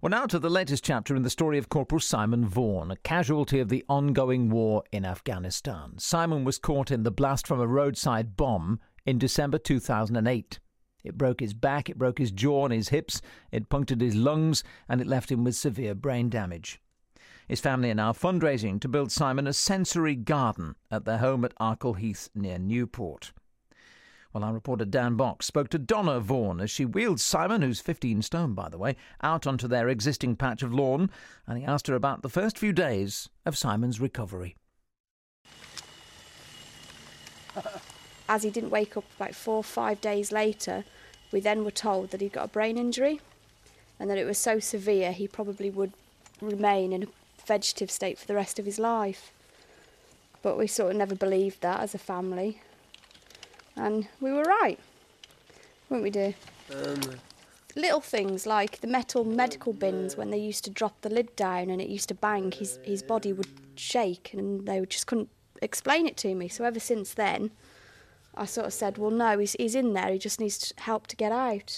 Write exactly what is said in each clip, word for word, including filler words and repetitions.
Well, now to the latest chapter in the story of Corporal Simon Vaughan, a casualty of the ongoing war in Afghanistan. Simon was caught in the blast from a roadside bomb in December two thousand eight. It broke his back, it broke his jaw and his hips, it punctured his lungs, and it left him with severe brain damage. His family are now fundraising to build Simon a sensory garden at their home at Arkle Heath near Newport. Well, our reporter Dan Box spoke to Donna Vaughan as she wheeled Simon, who's fifteen stone by the way, out onto their existing patch of lawn, and he asked her about the first few days of Simon's recovery. As he didn't wake up about four or five days later, we then were told that he'd got a brain injury and that it was so severe he probably would remain in a vegetative state for the rest of his life. But we sort of never believed that as a family. And we were right, weren't we, dear? Um. Little things like the metal medical bins, when they used to drop the lid down and it used to bang, his, his body would shake and they just couldn't explain it to me. So ever since then, I sort of said, well, no, he's, he's in there, he just needs help to get out.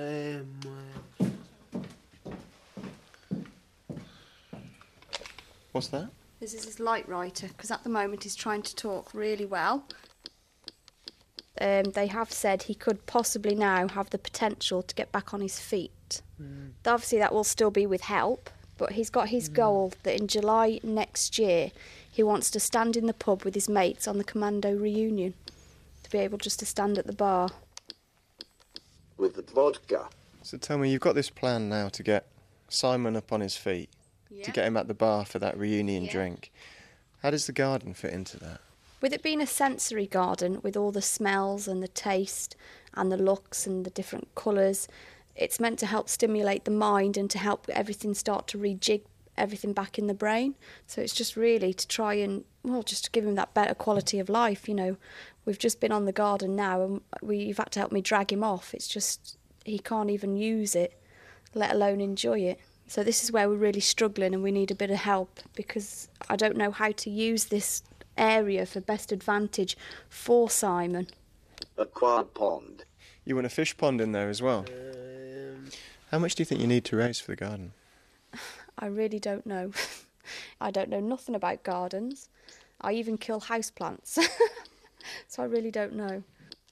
What's that? This is his light writer, because at the moment he's trying to talk really well. Um, they have said he could possibly now have the potential to get back on his feet. Mm. Obviously that will still be with help, but he's got his mm. goal that in July next year he wants to stand in the pub with his mates on the commando reunion. Be able just to stand at the bar. With the vodka. So tell me, you've got this plan now to get Simon up on his feet, yeah. to get him at the bar for that reunion yeah. drink. How does the garden fit into that? With it being a sensory garden, with all the smells and the taste and the looks and the different colours, it's meant to help stimulate the mind and to help everything start to rejig everything back in the brain. So it's just really to try and, well, just to give him that better quality of life, you know. We've just been on the garden now and we, you've had to help me drag him off. It's just, he can't even use it, let alone enjoy it. So this is where we're really struggling and we need a bit of help because I don't know how to use this area for best advantage for Simon. A quad pond. You want a fish pond in there as well? Um... How much do you think you need to raise for the garden? I really don't know. I don't know nothing about gardens. I even kill houseplants. So I really don't know.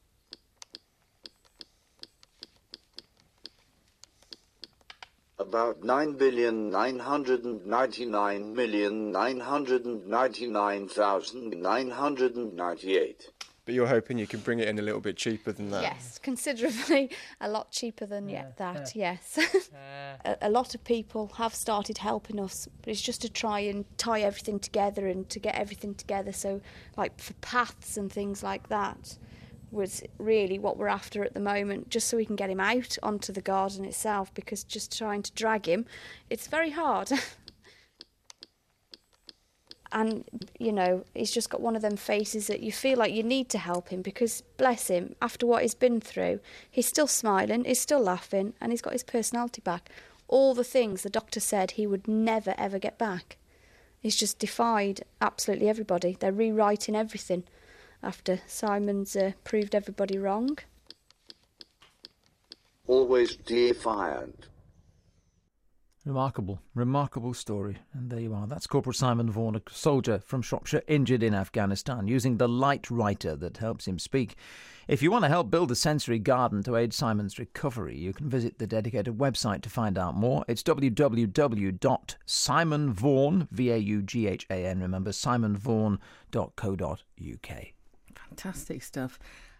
About nine billion nine hundred ninety-nine million nine hundred ninety-nine thousand nine hundred ninety-eight. But you're hoping you can bring it in a little bit cheaper than that? Yes, considerably a lot cheaper than yeah, that, yes. a, a lot of people have started helping us, but it's just to try and tie everything together and to get everything together. So, like for paths and things like that was really what we're after at the moment, just so we can get him out onto the garden itself, because just trying to drag him, it's very hard. And, you know, he's just got one of them faces that you feel like you need to help him because, bless him, after what he's been through, he's still smiling, he's still laughing, and he's got his personality back. All the things the doctor said he would never, ever get back. He's just defied absolutely everybody. They're rewriting everything after Simon's uh, proved everybody wrong. Always defiant. Remarkable, remarkable story. And there you are. That's Corporal Simon Vaughan, a soldier from Shropshire injured in Afghanistan, using the light writer that helps him speak. If you want to help build a sensory garden to aid Simon's recovery, you can visit the dedicated website to find out more. It's w w w dot simon vaughan, V A U G H A N, remember, simon vaughan dot co dot u k. Fantastic stuff.